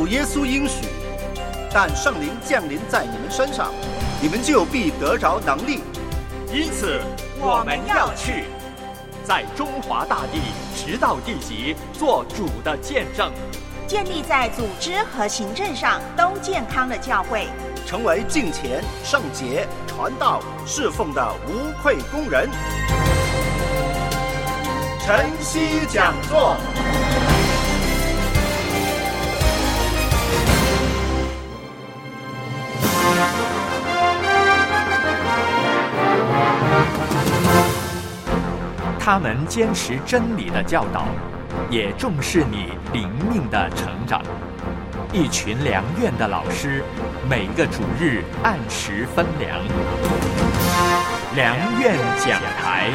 主耶稣应许，但圣灵降临在你们身上，你们就必得着能力。 因此我们要去，在中华大地直到地极做主的见证， 建立在组织和行政上都健康的教会， 成为敬虔、圣洁、传道、侍奉的无愧工人。晨曦讲座。 他们坚持真理的教导，也重视你灵命的成长。一群良院的老师，每个主日按时分粮。良院讲台。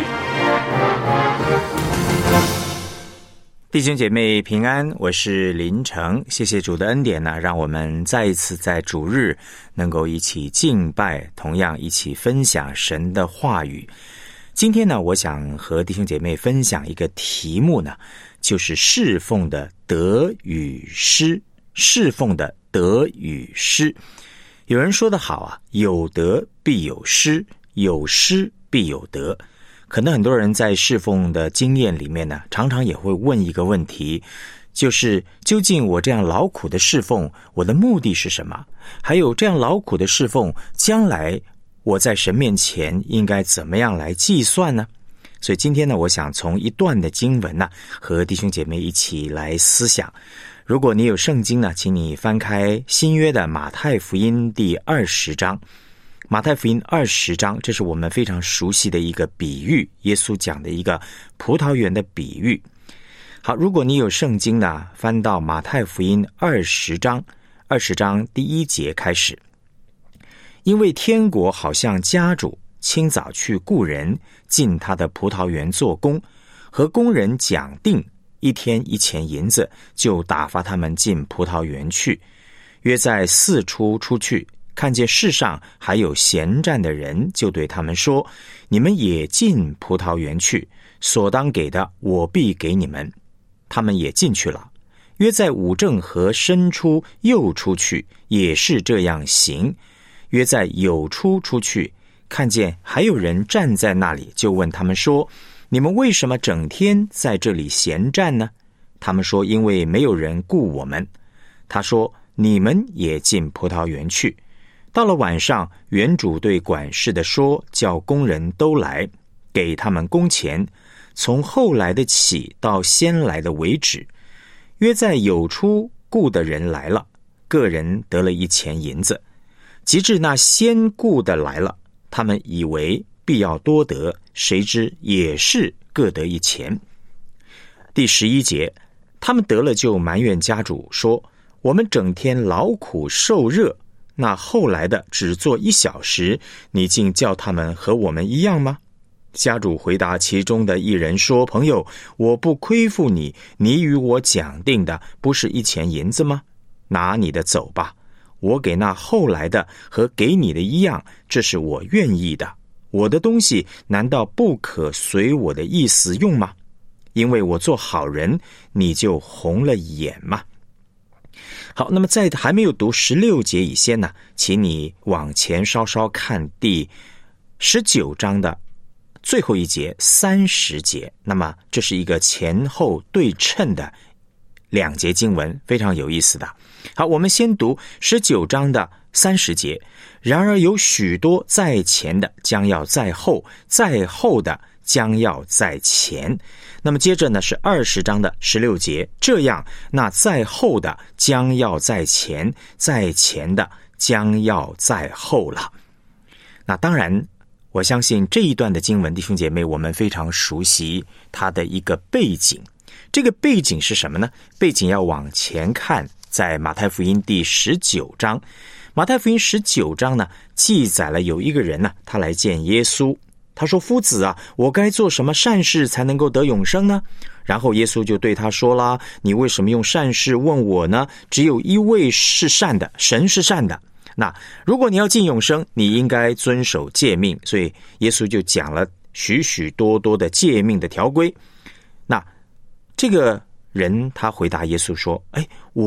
弟兄姐妹平安，我是林成，谢谢主的恩典呢，让我们再一次在主日能够一起敬拜，同样一起分享神的话语。今天呢，我想和弟兄姐妹分享一个题目呢，就是侍奉的得与失。侍奉的得与失。有人说得好啊，有得必有失，有失必有得。可能很多人在侍奉的经验里面呢，常常也会问一个问题，就是究竟我这样劳苦的侍奉，我的目的是什么？还有这样劳苦的侍奉，将来我在神面前应该怎么样来计算呢？所以今天呢，我想从一段的经文呢，和弟兄姐妹一起来思想。如果你有圣经呢，请你翻开新约的马太福音第20章。马太福音20章，这是我们非常熟悉的一个比喻，耶稣讲的一个葡萄园的比喻。好，如果你有圣经呢，翻到马太福音20章第1节开始。因为天国好像家主清早去雇人进他的葡萄园做工，和工人讲定1天1钱银子，就打发他们进葡萄园去。约在4出出去，看见世上还有闲站的人，就对他们说：你们也进葡萄园去，所当给的我必给你们。他们也进去了。约在5正和申出又出去，也是这样行。约在酉出出去，看见还有人站在那里，就问他们说：你们为什么整天在这里闲站呢？他们说：因为没有人雇我们。他说：你们也进葡萄园去。到了晚上，园主对管事的说：叫工人都来，给他们工钱，从后来的起到先来的为止。约在酉出雇的人来了，个人得了1钱银子。及至那先雇的来了，他们以为必要多得，谁知也是各得1钱。第11节，他们得了就埋怨家主说：我们整天劳苦受热，那后来的只做1小时，你竟叫他们和我们一样吗？家主回答其中的一人说：朋友，我不亏负你，你与我讲定的不是1钱银子吗？拿你的走吧，我给那后来的和给你的一样，这是我愿意的。我的东西难道不可随我的意思用吗？因为我做好人，你就红了眼吗？好，那么在还没有读16节以前呢，请你往前稍稍看第19章的最后一节30节。那么这是一个前后对称的2节经文，非常有意思的。好，我们先读19章的30节。然而有许多在前的将要在后，在后的将要在前。那么接着呢是20章的16节，这样那在后的将要在前，在前的将要在后了。那当然我相信这一段的经文，弟兄姐妹，我们非常熟悉它的一个背景。这个背景是什么呢？背景要往前看，在马太福音第19章。马太福音19章呢，记载了有一个人呢，他来见耶稣。他说：夫子啊，我该做什么善事才能够得永生呢？然后耶稣就对他说啦：你为什么用善事问我呢？只有一位是善的，神是善的。那如果你要进永生，你应该遵守诫命。所以耶稣就讲了许许多多的诫命的条规。那这个人他回答耶稣说：我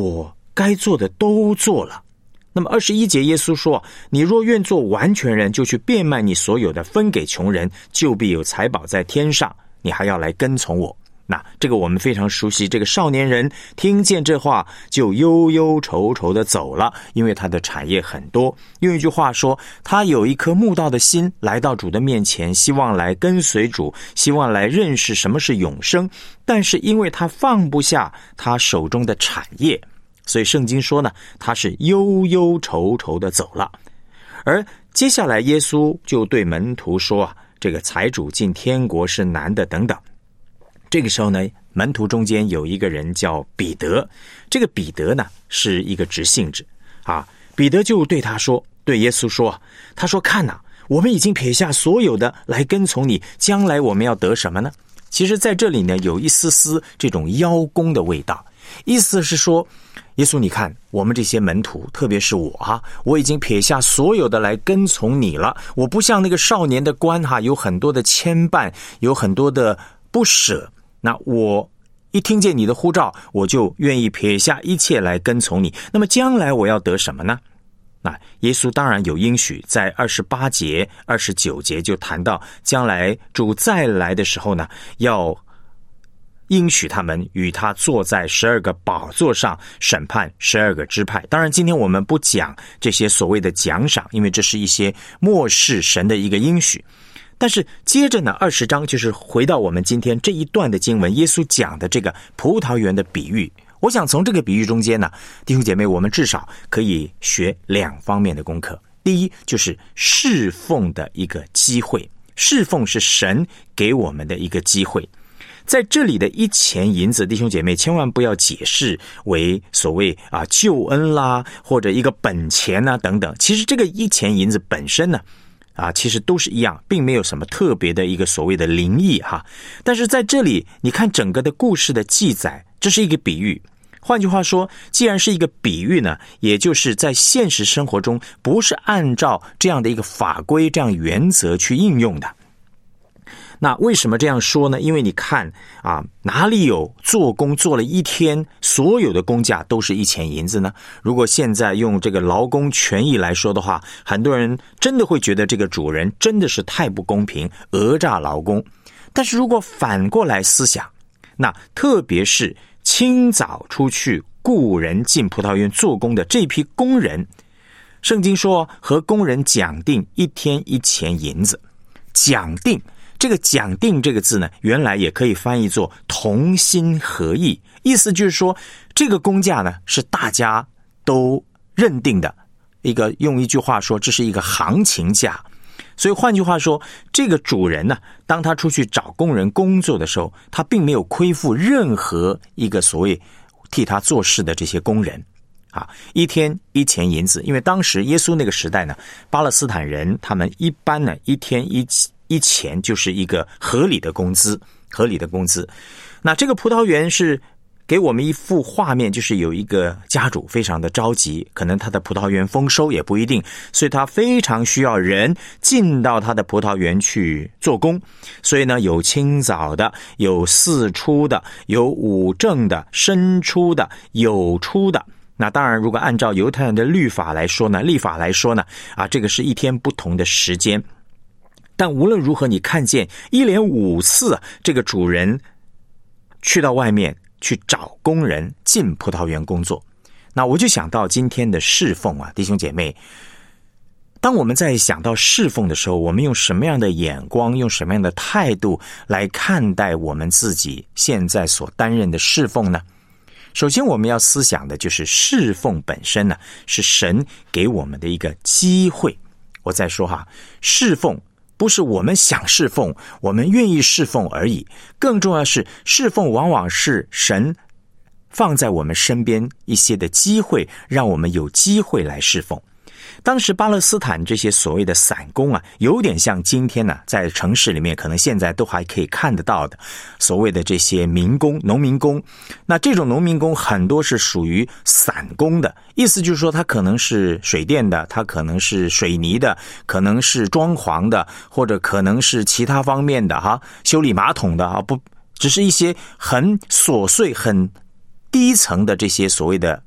该做的都做了。那么21节耶稣说，你若愿做完全人，就去变卖你所有的，分给穷人，就必有财宝在天上，你还要来跟从我。那这个我们非常熟悉，这个少年人听见这话就忧忧愁愁的走了，因为他的产业很多。用一句话说，他有一颗慕道的心，来到主的面前，希望来跟随主，希望来认识什么是永生，但是因为他放不下他手中的产业，所以圣经说呢，他是忧忧愁愁的走了。而接下来耶稣就对门徒说这个财主进天国是难的等等。这个时候呢，门徒中间有一个人叫彼得，这个彼得呢是一个直性子彼得就对耶稣说，他说看我们已经撇下所有的来跟从你，将来我们要得什么呢？其实在这里呢有一丝丝这种邀功的味道，意思是说，耶稣你看我们这些门徒，特别是我已经撇下所有的来跟从你了，我不像那个少年的官有很多的牵绊，有很多的不舍，那我一听见你的呼召，我就愿意撇下一切来跟从你。那么将来我要得什么呢？那耶稣当然有应许，在28节、29节就谈到将来主再来的时候呢，要应许他们与他坐在12个宝座上审判12个支派。当然今天我们不讲这些所谓的奖赏，因为这是一些末世神的一个应许。但是接着呢，20章就是回到我们今天这一段的经文，耶稣讲的这个葡萄园的比喻。我想从这个比喻中间呢，弟兄姐妹，我们至少可以学2方面的功课。第一，就是侍奉的一个机会，侍奉是神给我们的一个机会。在这里的1钱银子，弟兄姐妹千万不要解释为所谓救恩啦，或者一个本钱等等。其实这个1钱银子本身呢其实都是一样，并没有什么特别的一个所谓的灵异但是在这里你看整个的故事的记载，这是一个比喻。换句话说，既然是一个比喻呢，也就是在现实生活中不是按照这样的一个法规、这样原则去应用的。那为什么这样说呢？因为你看哪里有做工做了1天，所有的工价都是1钱银子呢？如果现在用这个劳工权益来说的话，很多人真的会觉得这个主人真的是太不公平，讹诈劳工。但是如果反过来思想，那特别是清早出去雇人进葡萄园做工的这批工人，圣经说和工人讲定1天1钱银子。讲定，这个讲定这个字呢，原来也可以翻译作同心合意，意思就是说这个工价呢是大家都认定的用一句话说，这是一个行情价。所以换句话说，这个主人呢，当他出去找工人工作的时候，他并没有亏负任何一个所谓替他做事的这些工人1天1钱银子。因为当时耶稣那个时代呢，巴勒斯坦人他们一般呢1天1钱就是一个合理的工资。那这个葡萄园是给我们一幅画面，就是有一个家主非常的着急，可能他的葡萄园丰收也不一定，所以他非常需要人进到他的葡萄园去做工。所以呢，有清早的，有巳初的，有午正的，申初的，酉初的。那当然如果按照犹太人的历法来说呢，这个是1天不同的时间。但无论如何，你看见一连5次这个主人去到外面去找工人进葡萄园工作。那我就想到今天的侍奉弟兄姐妹，当我们在想到侍奉的时候，我们用什么样的眼光，用什么样的态度来看待我们自己现在所担任的侍奉呢？首先我们要思想的就是侍奉本身呢，是神给我们的一个机会。我再说侍奉不是我们想侍奉，我们愿意侍奉而已，更重要是侍奉往往是神放在我们身边一些的机会，让我们有机会来侍奉。当时巴勒斯坦这些所谓的散工有点像今天在城市里面可能现在都还可以看得到的所谓的这些民工、农民工。那这种农民工很多是属于散工的，意思就是说他可能是水电的，他可能是水泥的，可能是装潢的，或者可能是其他方面的修理马桶的不，只是一些很琐碎很低层的这些所谓的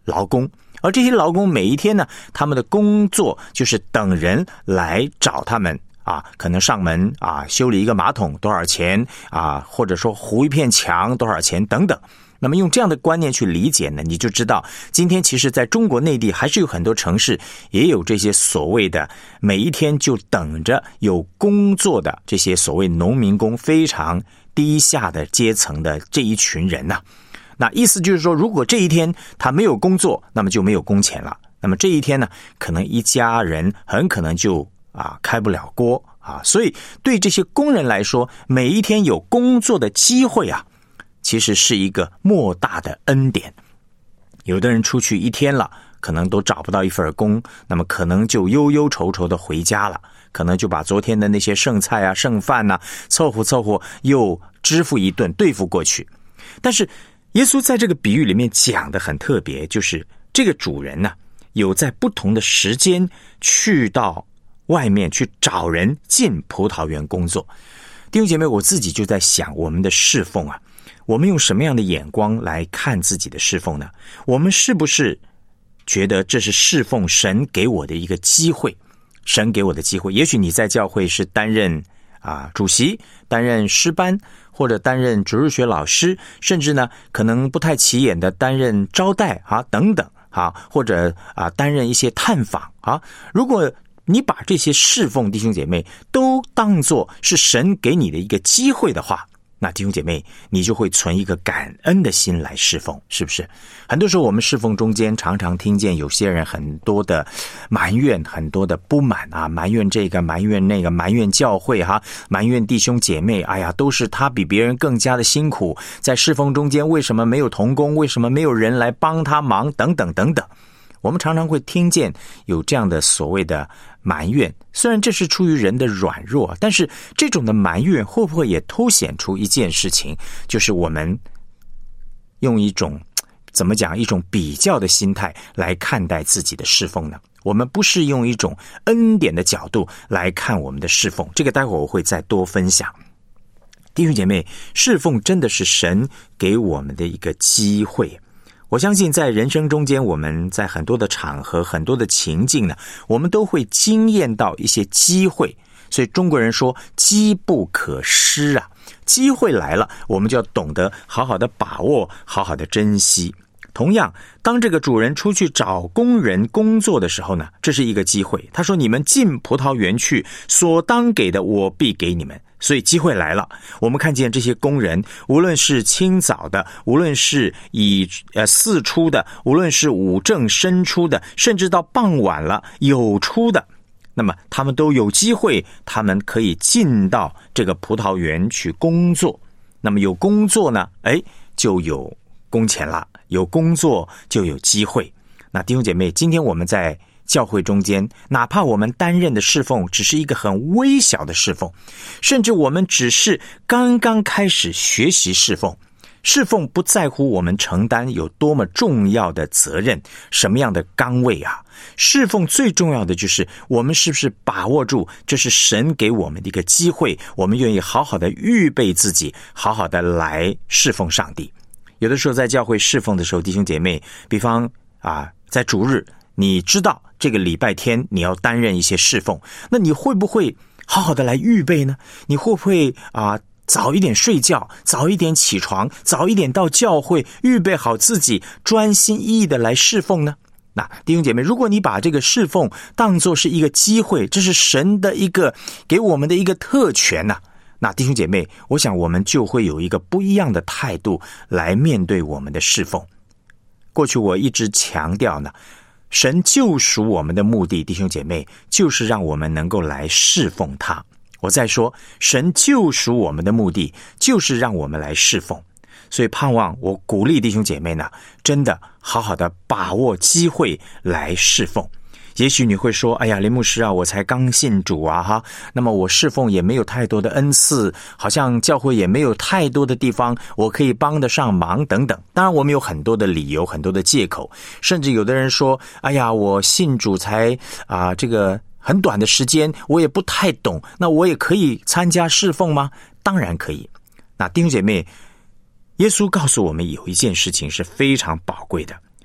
劳工，而这些劳工每一天呢，他们的工作就是等人来找他们可能上门修理一个马桶多少钱或者说糊一片墙多少钱等等。那么用这样的观念去理解呢，你就知道今天其实在中国内地还是有很多城市也有这些所谓的每一天就等着有工作的这些所谓农民工，非常低下的阶层的这一群人呐。那意思就是说，如果这一天他没有工作，那么就没有工钱了。那么这一天呢，可能一家人很可能就开不了锅所以对这些工人来说，每一天有工作的机会其实是一个莫大的恩典。有的人出去一天了，可能都找不到一份工，那么可能就忧忧愁愁的回家了，可能就把昨天的那些剩菜剩饭凑合又支付一顿对付过去。但是耶稣在这个比喻里面讲的很特别，就是这个主人有在不同的时间去到外面去找人进葡萄园工作。弟兄姐妹，我自己就在想，我们的侍奉我们用什么样的眼光来看自己的侍奉呢？我们是不是觉得这是侍奉神给我的一个机会？神给我的机会，也许你在教会是担任主席，担任诗班，或者担任主日学老师，甚至呢可能不太起眼的担任招待等等或者担任一些探访如果你把这些侍奉，弟兄姐妹都当作是神给你的一个机会的话，那弟兄姐妹，你就会存一个感恩的心来侍奉，是不是？很多时候我们侍奉中间常常听见有些人很多的埋怨，很多的不满埋怨这个埋怨那个，埋怨教会埋怨弟兄姐妹，都是他比别人更加的辛苦，在侍奉中间为什么没有同工，为什么没有人来帮他忙等等等等。我们常常会听见有这样的所谓的埋怨，虽然这是出于人的软弱，但是这种的埋怨会不会也凸显出一件事情，就是我们用一种一种比较的心态来看待自己的侍奉呢？我们不是用一种恩典的角度来看我们的侍奉，这个待会我会再多分享。弟兄姐妹，侍奉真的是神给我们的一个机会。我相信在人生中间，我们在很多的场合，很多的情境呢，我们都会经验到一些机会。所以中国人说机不可失机会来了，我们就要懂得好好的把握，好好的珍惜。同样，当这个主人出去找工人工作的时候呢，这是一个机会。他说，你们进葡萄园去，所当给的我必给你们。所以机会来了，我们看见这些工人，无论是清早的，无论是以巳出的，无论是午正申出的，甚至到傍晚了酉出的，那么他们都有机会，他们可以进到这个葡萄园去工作。那么有工作呢，就有工钱了，有工作就有机会。那弟兄姐妹，今天我们在教会中间，哪怕我们担任的侍奉只是一个很微小的侍奉，甚至我们只是刚刚开始学习侍奉，侍奉不在乎我们承担有多么重要的责任，什么样的岗位侍奉最重要的就是我们是不是把握住这是神给我们的一个机会，我们愿意好好的预备自己，好好的来侍奉上帝。有的时候在教会侍奉的时候，弟兄姐妹，比方在主日，你知道这个礼拜天你要担任一些侍奉，那你会不会好好的来预备呢？你会不会早一点睡觉，早一点起床，早一点到教会，预备好自己，专心一意的来侍奉呢？那弟兄姐妹，如果你把这个侍奉当作是一个机会，这是神的一个给我们的一个特权那弟兄姐妹，我想我们就会有一个不一样的态度来面对我们的侍奉。过去我一直强调呢，神救赎我们的目的，弟兄姐妹，就是让我们能够来侍奉他。我再说，神救赎我们的目的，就是让我们来侍奉。所以盼望我鼓励弟兄姐妹呢，真的好好的把握机会来侍奉。也许你会说，哎呀，林牧师我才刚信主那么我侍奉也没有太多的恩赐，好像教会也没有太多的地方我可以帮得上忙等等。当然我们有很多的理由，很多的借口，甚至有的人说，哎呀，我信主才这个很短的时间，我也不太懂，那我也可以参加侍奉吗？当然可以。那弟兄姐妹，耶稣告诉我们有一件事情是非常宝贵的，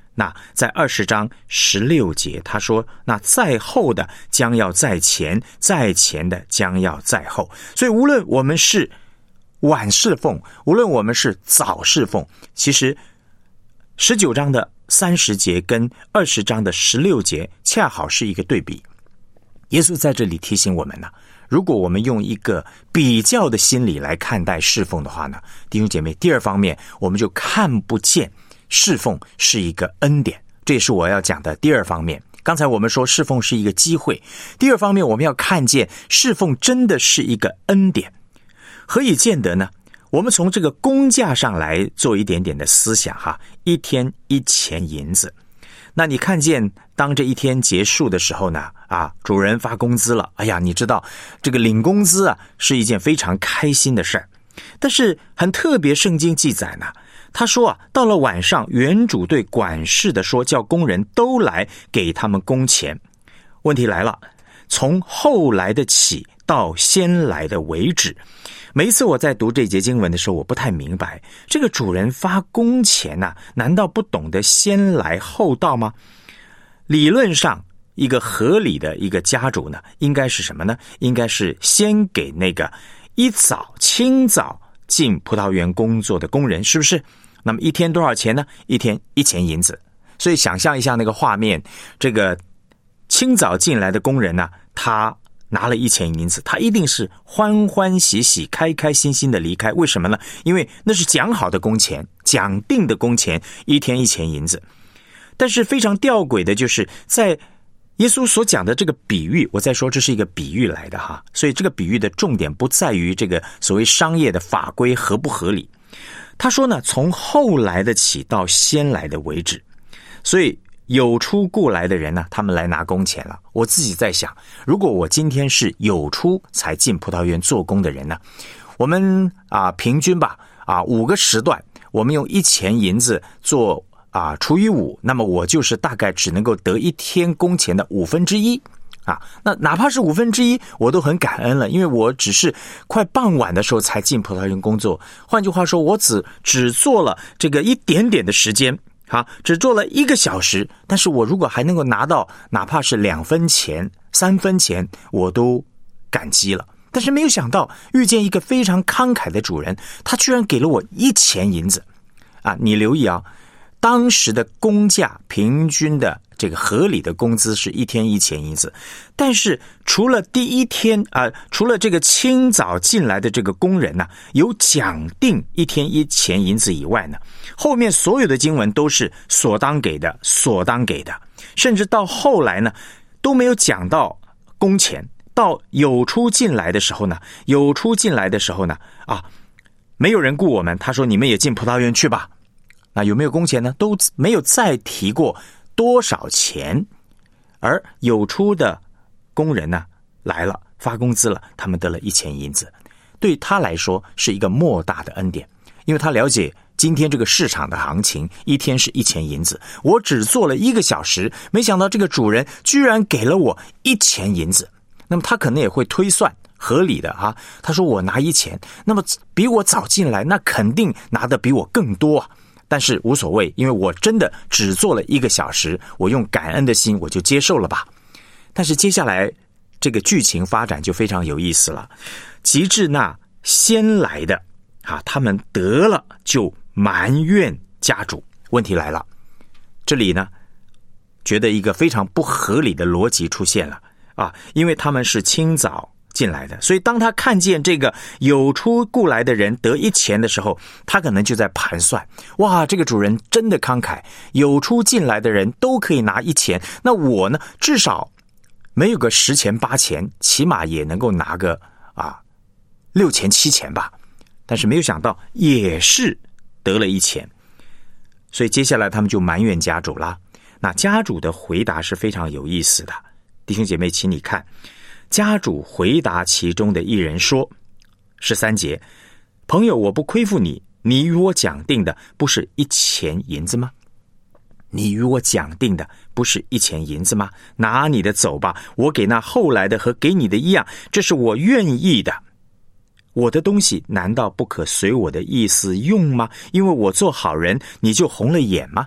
那在20章16节他说，那在后的将要在前，在前的将要在后。所以无论我们是晚侍奉，无论我们是早侍奉，其实19章的30节跟20章的16节恰好是一个对比。耶稣在这里提醒我们呢，如果我们用一个比较的心理来看待侍奉的话呢，弟兄姐妹，第二方面我们就看不见侍奉是一个恩典，这也是我要讲的第二方面。刚才我们说侍奉是一个机会，第二方面我们要看见侍奉真的是一个恩典。何以见得呢？我们从这个工价上来做一点点的思想哈，1天1钱银子。那你看见当这一天结束的时候呢，主人发工资了，哎呀，你知道这个领工资是一件非常开心的事儿。但是很特别，圣经记载呢，他说到了晚上，园主对管事的说，叫工人都来给他们工钱。问题来了，从后来的起到先来的为止。每一次我在读这节经文的时候，我不太明白，这个主人发工钱难道不懂得先来后到吗？理论上一个合理的一个家主呢，应该是什么呢？应该是先给那个清早进葡萄园工作的工人，是不是？那么一天多少钱呢？1天1钱银子。所以想象一下那个画面，这个清早进来的工人呢，他拿了1钱银子，他一定是欢欢喜喜开开心心的离开。为什么呢？因为那是讲好的工钱，讲定的工钱，1天1钱银子。但是非常吊诡的就是在耶稣所讲的这个比喻，我再说这是一个比喻来的哈，所以这个比喻的重点不在于这个所谓商业的法规合不合理。他说呢，从后来的起到先来的为止。所以有出雇来的人呢，他们来拿工钱了。我自己在想，如果我今天是有出才进葡萄园做工的人呢，我们平均吧5个时段，我们用1钱银子做除以5，那么我就是大概只能够得1天工钱的1/5那哪怕是1/5，我都很感恩了，因为我只是快傍晚的时候才进葡萄园工作。换句话说，我只做了这个一点点的时间只做了1个小时，但是我如果还能够拿到哪怕是2分钱、3分钱，我都感激了。但是没有想到遇见一个非常慷慨的主人，他居然给了我1钱银子你留意当时的工价平均的这个合理的工资是1天1钱银子，但是除了第一天除了这个清早进来的这个工人有讲定1天1钱银子以外呢，后面所有的经文都是所当给的，所当给的，甚至到后来呢都没有讲到工钱。到有出进来的时候呢，没有人雇我们，他说你们也进葡萄园去吧。那有没有工钱呢？都没有再提过多少钱。而有出的工人呢来了，发工资了，他们得了1钱银子，对他来说是一个莫大的恩典，因为他了解今天这个市场的行情，1天是1钱银子，我只做了1个小时，没想到这个主人居然给了我1钱银子。那么他可能也会推算合理的他说我拿1钱，那么比我早进来，那肯定拿的比我更多但是无所谓，因为我真的只做了1个小时，我用感恩的心我就接受了吧。但是接下来这个剧情发展就非常有意思了。及至那先来的他们得了就埋怨家主。问题来了，这里呢觉得一个非常不合理的逻辑出现了因为他们是清早进来的，所以当他看见这个有出雇来的人得1钱的时候，他可能就在盘算，哇，这个主人真的慷慨，有出进来的人都可以拿1钱，那我呢至少没有个10钱8钱，起码也能够拿个6钱7钱吧。但是没有想到也是得了1钱，所以接下来他们就埋怨家主啦。那家主的回答是非常有意思的，弟兄姐妹请你看，家主回答其中的一人说，13节，朋友，我不亏负你，你与我讲定的不是1钱银子吗？你与我讲定的不是1钱银子吗？拿你的走吧，我给那后来的和给你的一样，这是我愿意的。我的东西难道不可随我的意思用吗？因为我做好人，你就红了眼吗？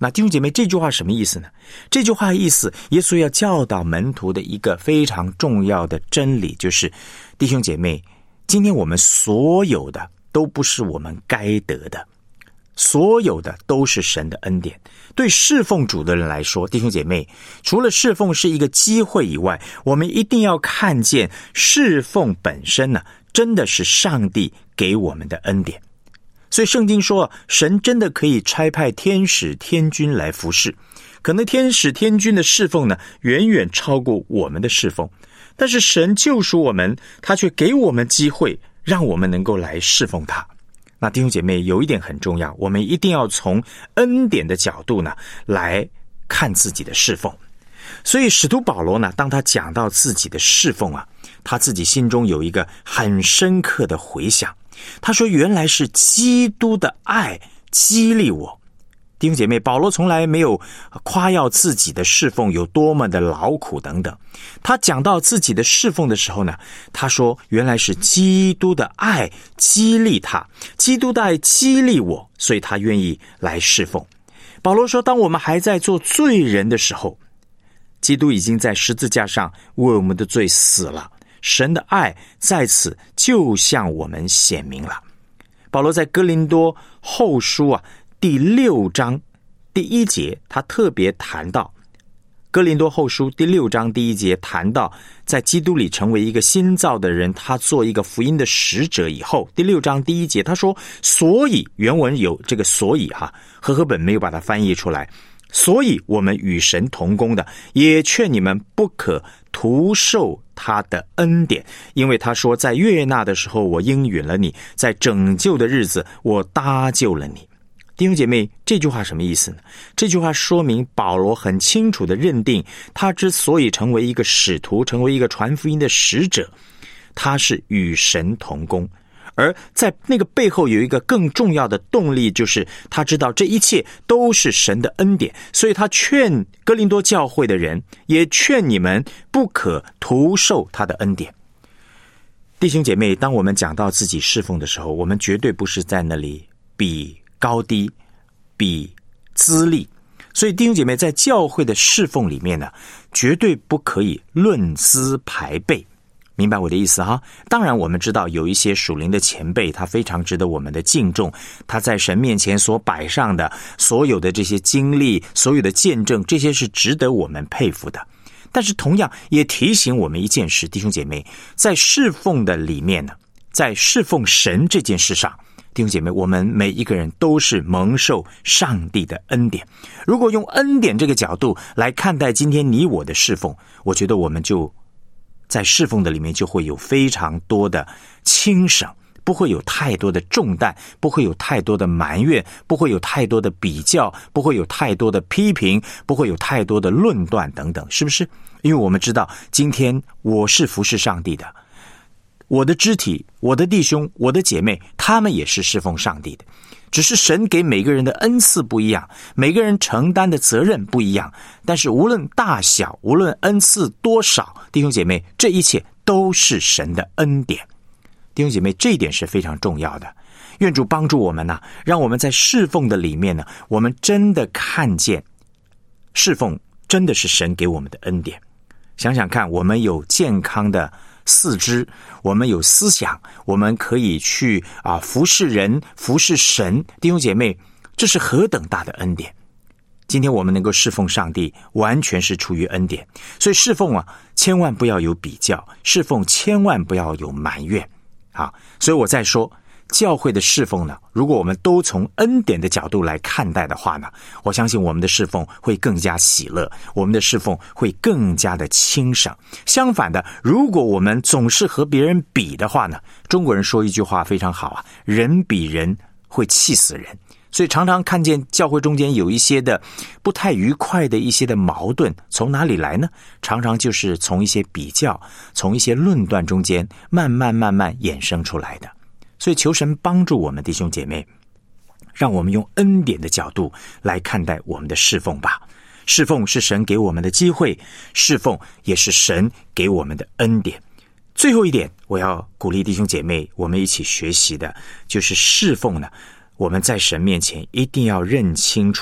那弟兄姐妹，这句话什么意思呢？这句话的意思，耶稣要教导门徒的一个非常重要的真理，就是弟兄姐妹，今天我们所有的都不是我们该得的，所有的都是神的恩典。对侍奉主的人来说，弟兄姐妹，除了侍奉是一个机会以外，我们一定要看见侍奉本身呢，真的是上帝给我们的恩典。所以圣经说，神真的可以差派天使天军来服侍，可能天使天军的侍奉呢，远远超过我们的侍奉，但是神救赎我们，他却给我们机会，让我们能够来侍奉他。那弟兄姐妹，有一点很重要，我们一定要从恩典的角度呢来看自己的侍奉。所以使徒保罗呢，当他讲到自己的侍奉啊，他自己心中有一个很深刻的回想。他说，原来是基督的爱激励我。弟兄姐妹，保罗从来没有夸耀自己的侍奉有多么的劳苦等等。他讲到自己的侍奉的时候呢，他说原来是基督的爱激励他，基督的爱激励我，所以他愿意来侍奉。保罗说，当我们还在做罪人的时候，基督已经在十字架上为我们的罪死了，神的爱在此就向我们显明了。保罗在哥林多后书啊第6章第1节，他特别谈到，哥林多后书第6章第1节谈到，在基督里成为一个新造的人，他做一个福音的使者以后，第6章第1节他说，所以原文有这个所以和合本没有把它翻译出来，所以我们与神同工的，也劝你们不可徒受他的恩典，因为他说，在悦纳的时候我应允了你，在拯救的日子我搭救了你。弟兄姐妹，这句话什么意思呢？这句话说明保罗很清楚地认定，他之所以成为一个使徒，成为一个传福音的使者，他是与神同工。而在那个背后有一个更重要的动力，就是他知道这一切都是神的恩典，所以他劝哥林多教会的人，也劝你们不可徒受他的恩典。弟兄姐妹，当我们讲到自己侍奉的时候，我们绝对不是在那里比高低，比资历。所以弟兄姐妹，在教会的侍奉里面呢，绝对不可以论资排辈。明白我的意思哈？当然我们知道有一些属灵的前辈，他非常值得我们的敬重，他在神面前所摆上的所有的这些经历，所有的见证，这些是值得我们佩服的。但是同样也提醒我们一件事，弟兄姐妹，在侍奉的里面呢，在侍奉神这件事上，弟兄姐妹，我们每一个人都是蒙受上帝的恩典。如果用恩典这个角度来看待今天你我的侍奉，我觉得我们就在侍奉的里面就会有非常多的轻省，不会有太多的重担，不会有太多的埋怨，不会有太多的比较，不会有太多的批评，不会有太多的论断等等，是不是？因为我们知道今天我是服侍上帝的，我的肢体，我的弟兄，我的姐妹，他们也是侍奉上帝的，只是神给每个人的恩赐不一样，每个人承担的责任不一样，但是无论大小，无论恩赐多少，弟兄姐妹，这一切都是神的恩典。弟兄姐妹，这一点是非常重要的。愿主帮助我们呢，让我们在侍奉的里面呢，我们真的看见侍奉真的是神给我们的恩典。想想看，我们有健康的四肢，我们有思想，我们可以去服侍人，服侍神。弟兄姐妹，这是何等大的恩典。今天我们能够侍奉上帝，完全是出于恩典。所以侍奉千万不要有比较，侍奉千万不要有埋怨。所以我再说，教会的侍奉呢，如果我们都从恩典的角度来看待的话呢，我相信我们的侍奉会更加喜乐，我们的侍奉会更加的轻省。相反的，如果我们总是和别人比的话呢，中国人说一句话非常好人比人会气死人。所以常常看见教会中间有一些的不太愉快的一些的矛盾，从哪里来呢？常常就是从一些比较，从一些论断中间慢慢衍生出来的。所以求神帮助我们弟兄姐妹，让我们用恩典的角度来看待我们的侍奉吧。侍奉是神给我们的机会，侍奉也是神给我们的恩典。最后一点，我要鼓励弟兄姐妹，我们一起学习的就是侍奉呢，我们在神面前一定要认清楚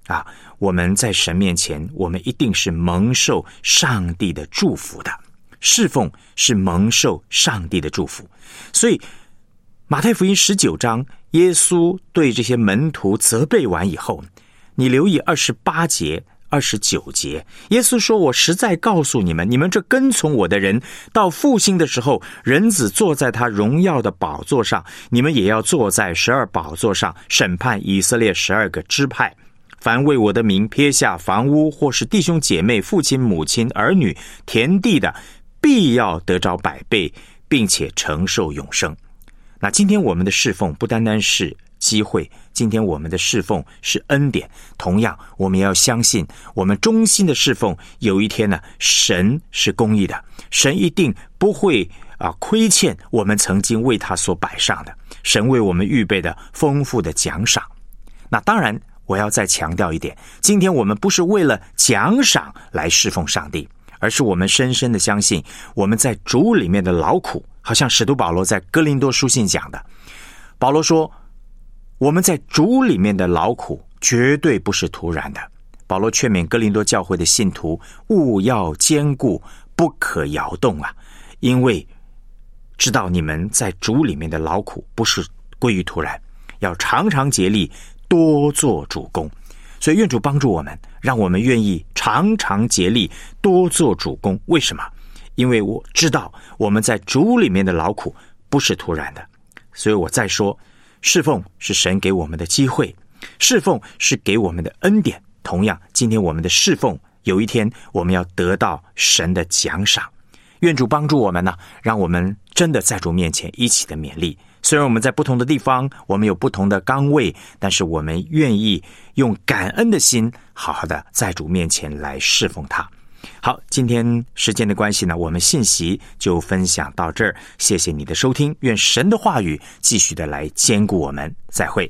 我们在神面前，我们一定是蒙受上帝的祝福的，侍奉是蒙受上帝的祝福。所以马太福音19章，耶稣对这些门徒责备完以后，你留意28节29节，耶稣说，我实在告诉你们，你们这跟从我的人，到复兴的时候，人子坐在他荣耀的宝座上，你们也要坐在12宝座上，审判以色列12个支派。凡为我的名撇下房屋，或是弟兄姐妹、父亲母亲、儿女、田地的，必要得着100倍，并且承受永生。那今天我们的侍奉不单单是机会，今天我们的侍奉是恩典。同样，我们也要相信，我们忠心的侍奉，有一天呢，神是公义的，神一定不会亏欠我们曾经为他所摆上的，神为我们预备的丰富的奖赏。那当然，我要再强调一点，今天我们不是为了奖赏来侍奉上帝，而是我们深深的相信，我们在主里面的劳苦，好像使徒保罗在哥林多书信讲的，保罗说，我们在主里面的劳苦绝对不是突然的。保罗劝勉哥林多教会的信徒，务要坚固，不可摇动因为知道你们在主里面的劳苦不是归于突然，要常常竭力，多做主工。所以愿主帮助我们，让我们愿意常常竭力，多做主工。为什么？因为我知道我们在主里面的劳苦不是突然的。所以我再说，侍奉是神给我们的机会，侍奉是给我们的恩典。同样，今天我们的侍奉，有一天我们要得到神的奖赏。愿主帮助我们呢，让我们真的在主面前一起的勉励。虽然我们在不同的地方，我们有不同的岗位，但是我们愿意用感恩的心，好好的在主面前来侍奉他。好，今天时间的关系呢，我们信息就分享到这儿。谢谢你的收听，愿神的话语继续的来坚固我们。再会。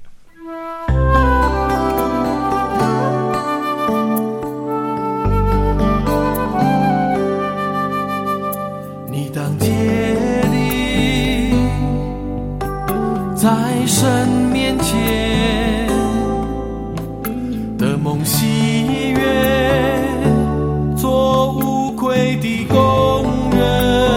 你当竭力在神面前的梦喜悦，做无愧的工人，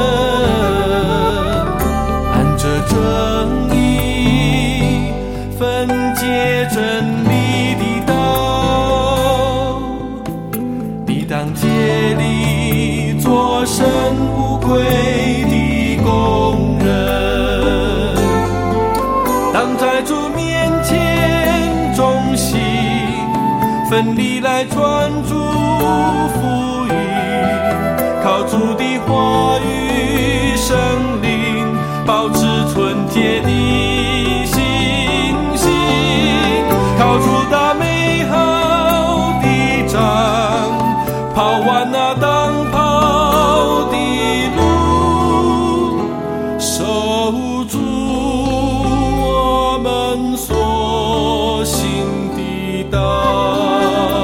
按着正义分解真理的道。你当竭力做神无愧的工人，当在主面前忠心奋力来传主福音，靠主的话语圣灵保持纯洁的信心，靠主打美好的仗，跑完那当跑的路，守住我们所行的道。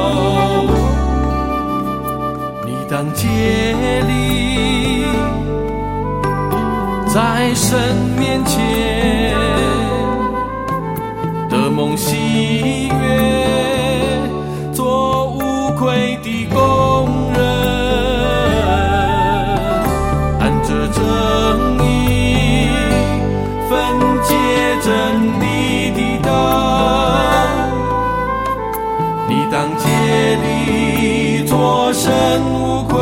你当竭力在神面前的梦喜悦，做无愧的工人，按着正义分解真理的道。你当竭力做神无愧